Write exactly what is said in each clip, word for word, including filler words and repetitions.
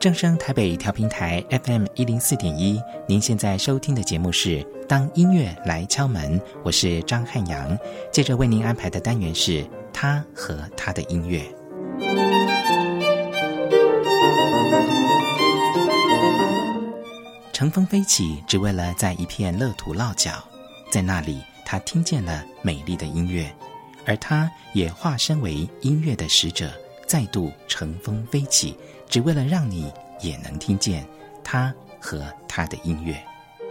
正声台北调频台 F M 一零四点一，您现在收听的节目是《当音乐来敲门》，我是张汉阳。接着为您安排的单元是他和他的音乐。乘风飞起，只为了在一片乐土落脚，在那里他听见了美丽的音乐，而他也化身为音乐的使者，再度乘风飞起，只为了让你也能听见他和他的音乐。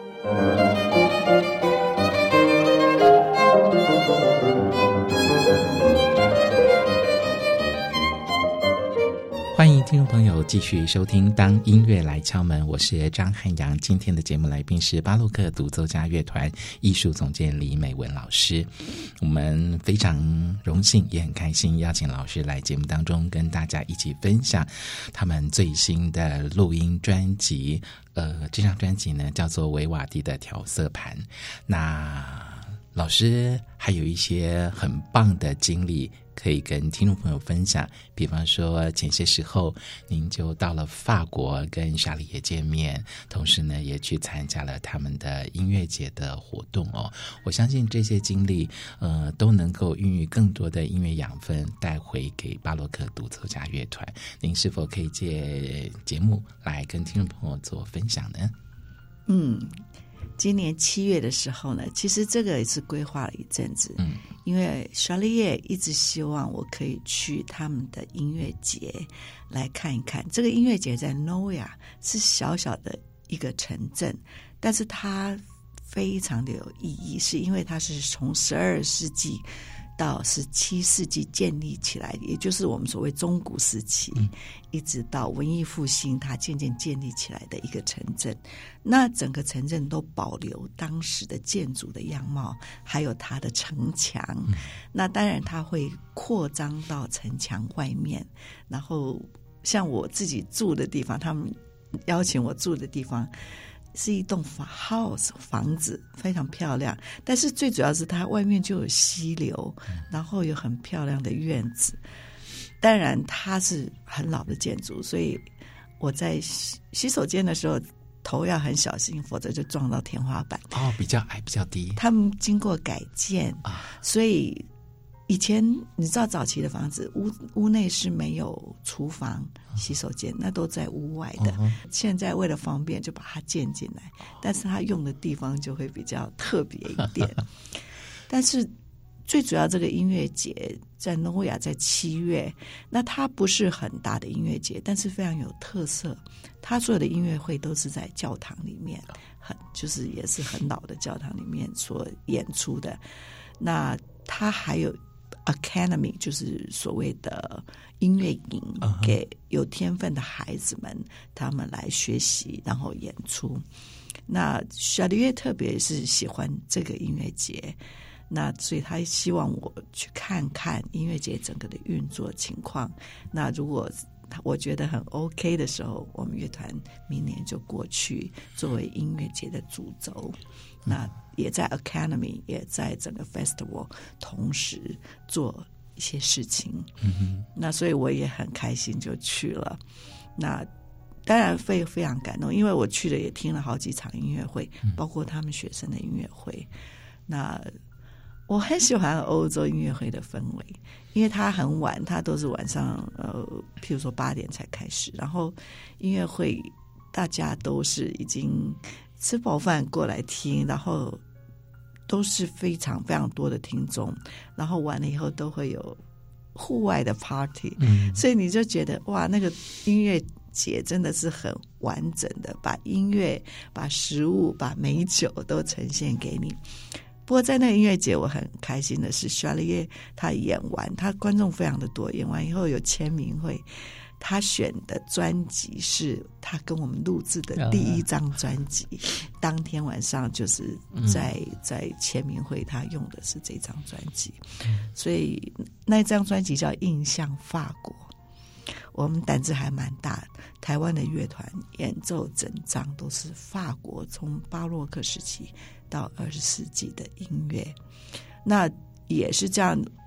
欢迎听众朋友继续收听当音乐来敲门，我是张汉阳。今天的节目来宾是巴洛克独奏家乐团艺术总监李美文老师。我们非常荣幸也很开心邀请老师来节目当中跟大家一起分享他们最新的录音专辑。呃，这张专辑呢叫做维瓦蒂的调色盘。那老师还有一些很棒的经历可以跟听众朋友分享，比方说前些时候您就到了法国跟莎莉也见面，同时呢也去参加了他们的音乐节的活动哦。我相信这些经历呃都能够孕育更多的音乐养分带回给巴洛克独奏家乐团。您是否可以借节目来跟听众朋友做分享呢？ 嗯，今年七月的时候呢，其实这个也是规划了一阵子，嗯，因为莎莉叶一直希望我可以去他们的音乐节来看一看。这个音乐节在诺亚，是小小的一个城镇，但是它非常的有意义，是因为它是从十二世纪到十七世纪建立起来，也就是我们所谓中古时期，嗯，一直到文艺复兴它渐渐建立起来的一个城镇。那整个城镇都保留当时的建筑的样貌，还有它的城墙，嗯，那当然它会扩张到城墙外面，然后像我自己住的地方，他们邀请我住的地方是一栋 house 房子，非常漂亮，但是最主要是它外面就有溪流，然后有很漂亮的院子。当然它是很老的建筑，所以我在洗洗手间的时候头要很小心，否则就撞到天花板。 哦，比较矮比较低。 他们经过改建，啊，所以以前你知道早期的房子屋屋内是没有厨房洗手间，那都在屋外的，uh-huh. 现在为了方便就把它建进来，但是它用的地方就会比较特别一点。但是最主要这个音乐节在诺亚在七月，那它不是很大的音乐节，但是非常有特色，它所有的音乐会都是在教堂里面，很就是也是很老的教堂里面所演出的。那它还有Academy， 就是所谓的音乐营，给有天分的孩子们，他们来学习，然后演出。那莎莉叶特别是喜欢这个音乐节，那所以他希望我去看看音乐节整个的运作情况。那如果我觉得很 OK 的时候，我们乐团明年就过去作为音乐节的主轴。那也在 Academy， 也在整个 Festival 同时做一些事情，嗯哼，那所以我也很开心就去了。那当然非非常感动，因为我去了也听了好几场音乐会，包括他们学生的音乐会。那我很喜欢欧洲音乐会的氛围，因为它很晚，它都是晚上呃，譬如说八点才开始，然后音乐会大家都是已经吃饱饭过来听，然后都是非常非常多的听众，然后完了以后都会有户外的 party，嗯，所以你就觉得哇，那个音乐节真的是很完整的，把音乐、把食物、把美酒都呈现给你。不过在那个音乐节我很开心的是，莎莉叶他演完，他观众非常的多，演完以后有签名会，他选的专辑是他跟我们录制的第一张专辑，当天晚上就是在在签名会他用的是这张专辑，所以那张专辑叫《印象法国》。我们胆子还蛮大，台湾的乐团演奏整张都是法国从巴洛克时期到二十世纪的音乐，那也是这样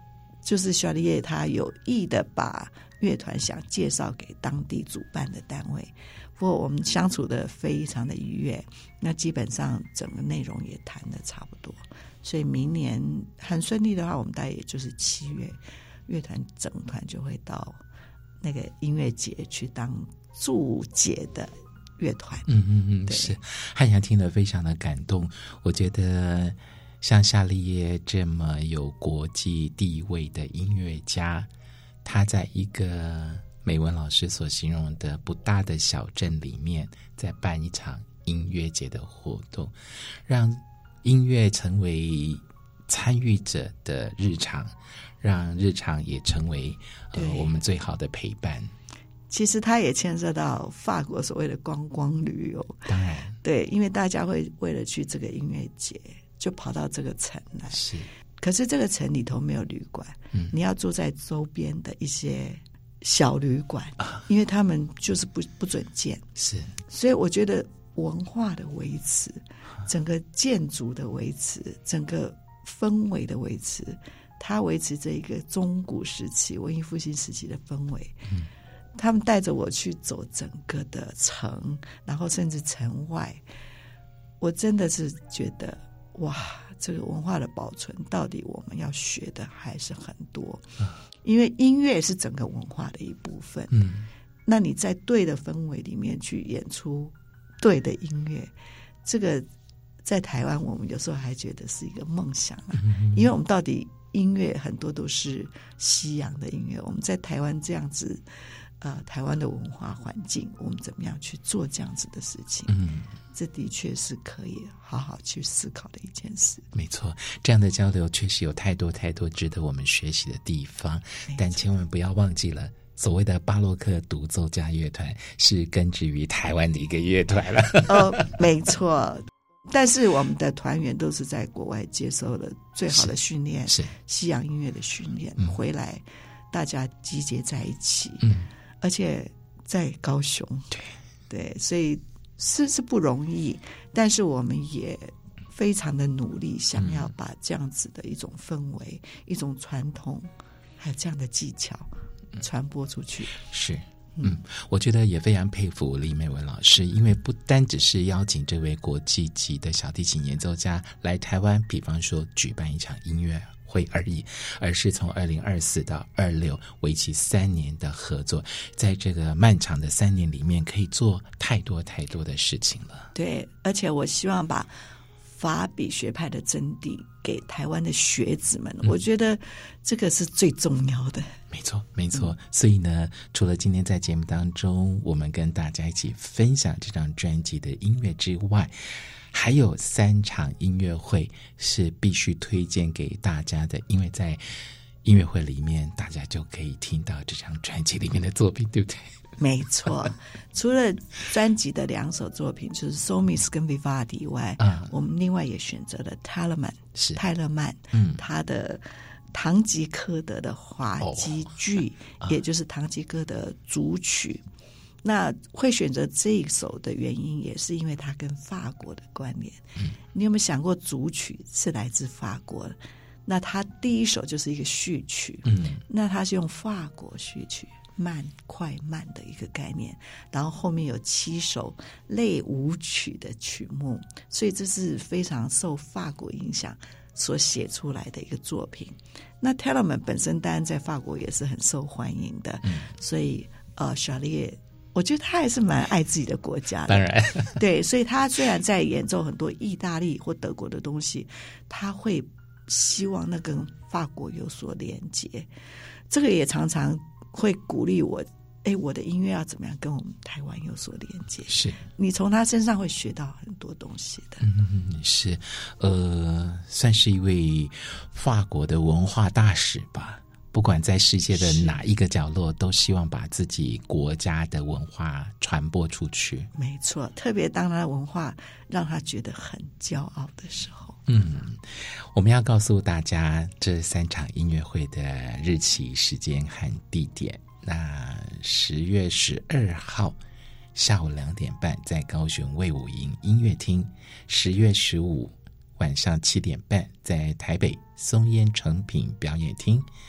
就是夏利叶他有意的把乐团想介绍给当地主办的单位，不过我们相处的非常的愉悦，那基本上整个内容也谈的差不多，所以明年很顺利的话，我们大概也就是七月，乐团整团就会到那个音乐节去当驻节的乐团。 嗯嗯嗯，是汉阳听得非常的感动。我觉得像夏利叶这么有国际地位的音乐家，他在一个美文老师所形容的不大的小镇里面，在办一场音乐节的活动，让音乐成为参与者的日常，让日常也成为呃我们最好的陪伴。 其实它也牵涉到法国所谓的观光旅游， 当然， 对，因为大家会为了去这个音乐节，就跑到这个城来。 是， 可是这个城里头没有旅馆，嗯，你要住在周边的一些小旅馆，啊，因为他们就是不不准建。是，所以我觉得文化的维持，整个建筑的维持，整个氛围的维持，它维持这一个中古时期、文艺复兴时期的氛围。嗯。他们带着我去走整个的城，然后甚至城外，我真的是觉得哇，这个文化的保存到底我们要学的还是很多，因为音乐是整个文化的一部分。嗯，那你在对的氛围里面去演出对的音乐，这个在台湾我们有时候还觉得是一个梦想啊，因为我们到底音乐很多都是西洋的音乐，我们在台湾这样子。呃，台湾的文化环境，我们怎么样去做这样子的事情？嗯，这的确是可以好好去思考的一件事。 没错，这样的交流确实有太多太多值得我们学习的地方，但千万不要忘记了，所谓的巴洛克独奏家乐团是根植于台湾的一个乐团了。 哦，没错。但是我们的团员都是在国外接受了最好的训练，是西洋音乐的训练，嗯，回来大家集结在一起。嗯。而且在高雄，对对，所以是是不容易，但是我们也非常的努力，想要把这样子的一种氛围、嗯、一种传统，还有这样的技巧传播出去。是， 嗯，我觉得也非常佩服李美文老师，因为不单只是邀请这位国际级的小提琴演奏家来台湾，比方说举办一场音乐会而已，而是从二零二四到二六为期三年的合作，在这个漫长的三年里面，可以做太多太多的事情了。 对，而且我希望把法比学派的真谛给台湾的学子们，嗯，我觉得这个是最重要的。 没错，没错。嗯，所以呢，除了今天在节目当中我们跟大家一起分享这张专辑的音乐之外，还有三场音乐会是必须推荐给大家的，因为在音乐会里面大家就可以听到这张专辑里面的作品，对不对？ 没错，除了专辑的两首作品就是 Somis 跟 Vivaldi 以外，嗯，我们另外也选择了泰勒曼，是泰勒曼，嗯，他的堂吉诃德的滑稽剧，哦，也就是堂吉诃德主曲。那会选择这一首的原因，也是因为它跟法国的关联。嗯，你有没有想过，主曲是来自法国的？那它第一首就是一个序曲，嗯，那它是用法国序曲，慢快慢的一个概念，然后后面有七首类舞曲的曲目，所以这是非常受法国影响所写出来的一个作品。那 Telemann 本身当然在法国也是很受欢迎的，嗯，所以呃，夏利叶。我觉得他还是蛮爱自己的国家的， 当然， 对，所以他虽然在演奏很多意大利或德国的东西，他会希望那跟法国有所连接。这个也常常会鼓励我，哎，我的音乐要怎么样跟我们台湾有所连接？是你从他身上会学到很多东西的。 嗯，是，呃，算是一位法国的文化大使吧。不管在世界的哪一个角落，都希望把自己国家的文化传播出去。 没错，特别当他的文化让他觉得很骄傲的时候。 嗯，我们要告诉大家这三场音乐会的日期、时间和地点。那十月十二号下午两点半在高雄卫武营音乐厅，十月十五晚上七点半在台北松烟诚品表演厅，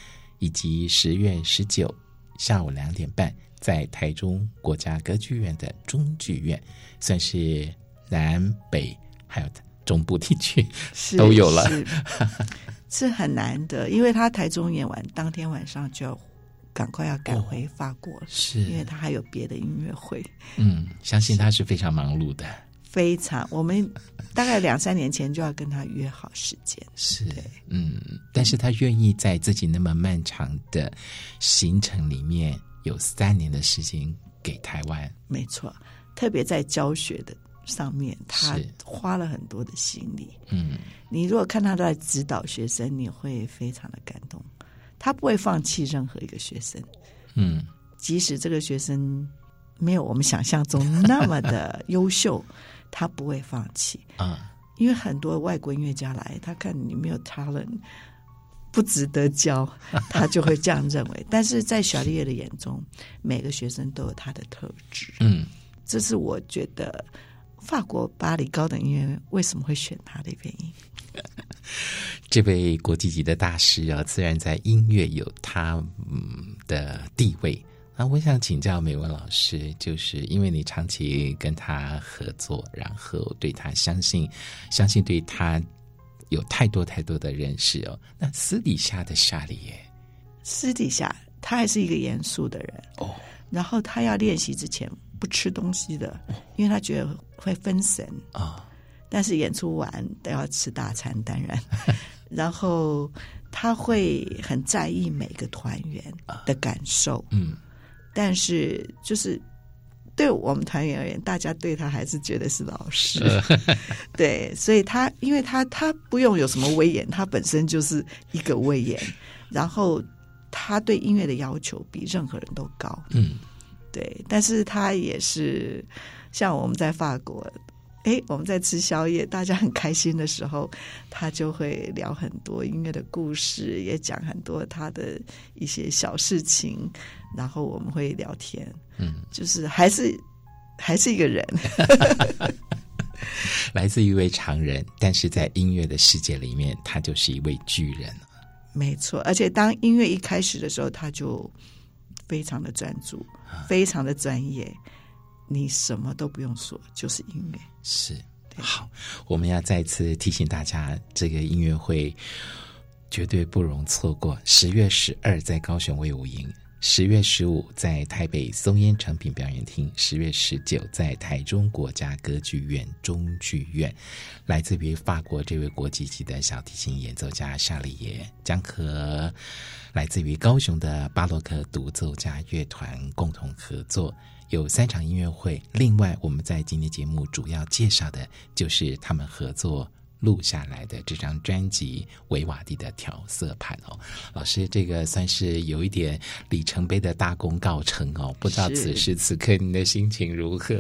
以及十月十九下午两点半在台中国家歌剧院的中剧院，算是南北还有中部地区都有了， 是, 是很难的，因为他台中演完当天晚上就要赶快要赶回法国，哦、 是因为他还有别的音乐会。 嗯，相信他是非常忙碌的， 非常。我们大概两三年前就要跟他约好时间， 是，嗯，但是他愿意在自己那么漫长的行程里面有三年的时间给台湾， 没错，特别在教学的上面，他花了很多的心力。嗯，你如果看他在指导学生，你会非常的感动。他不会放弃任何一个学生，嗯，即使这个学生没有我们想象中那么的优秀，他不会放弃啊。因为很多外国音乐家来，他看你没有 talent， 不值得教，他就会这样认为。但是在小丽叶的眼中，每个学生都有他的特质，嗯，这是我觉得法国巴黎高等音乐院为什么会选他的原因。 这位国际级的大师啊，自然在音乐有他嗯的地位。那我想请教美文老师，就是因为你长期跟他合作，然后对他相信，相信对他有太多太多的认识哦。那私底下的夏丽叶， 私底下他还是一个严肃的人哦。然后他要练习之前不吃东西的，因为他觉得会分神啊。哦，但是演出完都要吃大餐，当然。然后他会很在意每个团员的感受，嗯，但是就是对我们团员而言，大家对他还是觉得是老师，对，所以他因为他他不用有什么威严，他本身就是一个威严，然后他对音乐的要求比任何人都高，嗯，对，但是他也是像我们在法国。哎，我们在吃宵夜，大家很开心的时候，他就会聊很多音乐的故事，也讲很多他的一些小事情，然后我们会聊天，嗯，就是还是还是一个人， 来自一位常人，但是在音乐的世界里面，他就是一位巨人。 没错，而且当音乐一开始的时候，他就非常的专注，非常的专业。你什么都不用说，就是音乐。 是，好，我们要再次提醒大家，这个音乐会绝对不容错过。十月十二在高雄卫武营，十月十五在台北松烟诚品表演厅，十月十九在台中国家歌剧院中剧院。来自于法国这位国际级的小提琴演奏家夏丽叶，将和来自于高雄的巴洛克独奏家乐团共同合作。有三场音乐会，另外我们在今天节目主要介绍的就是他们合作录下来的这张专辑《维瓦蒂的调色盘》哦。老师，这个算是有一点里程碑的大功告成哦，不知道此时此刻你的心情如何？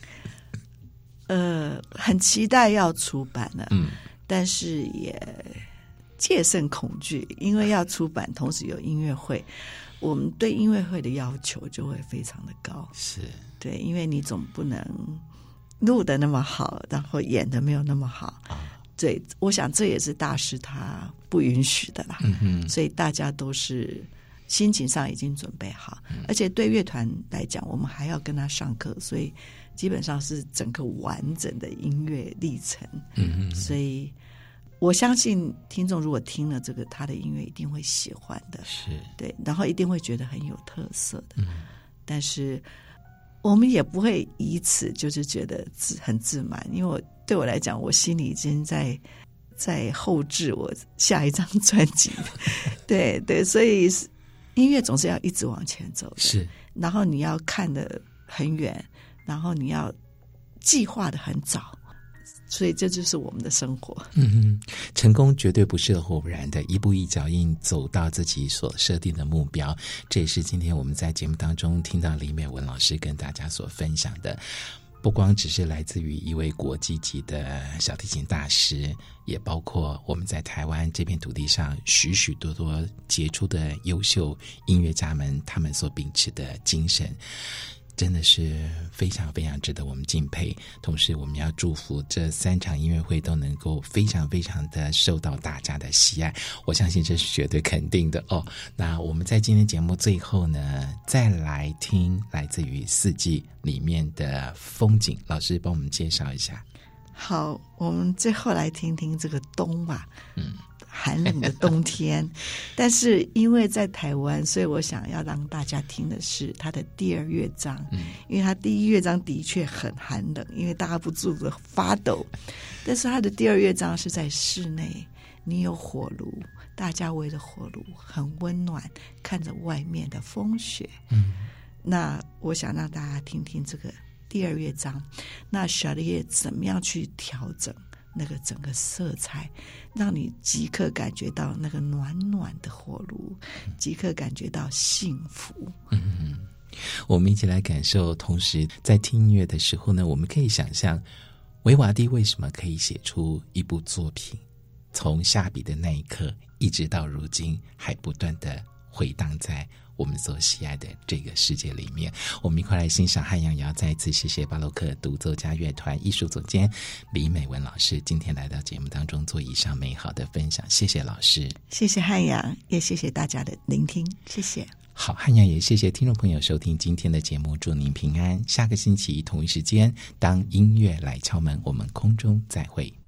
呃，很期待要出版了，嗯，但是也戒慎恐惧，因为要出版，同时有音乐会。我们对音乐会的要求就会非常的高， 是对，因为你总不能录的那么好，然后演的没有那么好，啊，对，我想这也是大师他不允许的啦，嗯哼，所以大家都是心情上已经准备好，嗯，而且对乐团来讲，我们还要跟他上课，所以基本上是整个完整的音乐历程，嗯哼，所以我相信听众如果听了这个，他的音乐一定会喜欢的， 是对，然后一定会觉得很有特色的。嗯，但是我们也不会以此就是觉得自很自满，因为我对我来讲，我心里已经在在后置我下一张专辑。对对，所以音乐总是要一直往前走的， 是。 然后你要看得很远，然后你要计划得很早。所以这就是我们的生活。 嗯哼，成功绝对不是偶然的，一步一脚印走到自己所设定的目标。这也是今天我们在节目当中听到李美文老师跟大家所分享的，不光只是来自于一位国际级的小提琴大师，也包括我们在台湾这片土地上许许多多杰出的优秀音乐家们，他们所秉持的精神。 真的是非常非常值得我们敬佩。同时我们要祝福这三场音乐会都能够非常非常的受到大家的喜爱，我相信这是绝对肯定的哦。那我们在今天节目最后呢，再来听来自于四季里面的风景，老师帮我们介绍一下。 好，我们最后来听听这个冬吧。嗯，寒冷的冬天但是因为在台湾，所以我想要让大家听的是他的第二乐章。嗯，因为他第一乐章的确很寒冷，因为大家不住的发抖，但是他的第二乐章是在室内，你有火炉，大家围着火炉很温暖，看着外面的风雪。嗯，那我想让大家听听这个第二乐章，那小叶怎么样去调整那个整个色彩，让你即刻感觉到那个暖暖的火炉，即刻感觉到幸福。 嗯，我们一起来感受。同时在听音乐的时候呢，我们可以想象维瓦第为什么可以写出一部作品，从下笔的那一刻一直到如今还不断的回荡在我们所喜爱的这个世界里面。我们一块来欣赏汉阳，也要再一次谢谢巴洛克独奏家乐团艺术总监李美文老师今天来到节目当中做以上美好的分享，谢谢老师。 谢谢汉阳，也谢谢大家的聆听，谢谢。 好，汉阳也谢谢听众朋友收听今天的节目，祝您平安。下个星期同一时间，当音乐来敲门，我们空中再会。